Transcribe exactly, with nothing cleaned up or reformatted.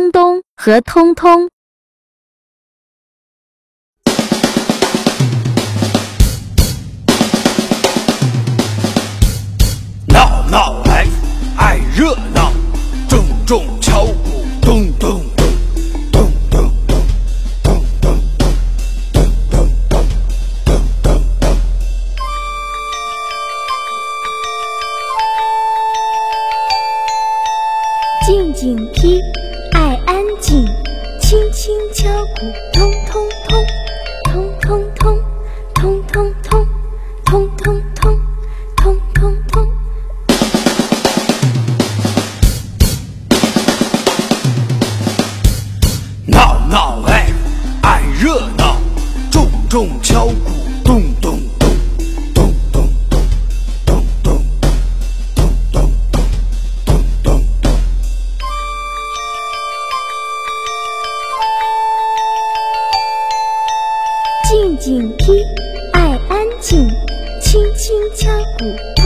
东东和通通。 闹闹来，爱热闹，重重敲鼓，咚咚咚，咚咚咚，咚咚咚，咚咚咚，咚咚咚。 静静听，爱安静，轻轻敲鼓，通通通，通通通，通通通，通通通，通通通。 闹闹哎，爱热闹，重重敲鼓，咚咚咚，咚咚咚，咚咚咚，咚咚咚，咚咚咚。 静静听，爱安静，轻轻敲鼓。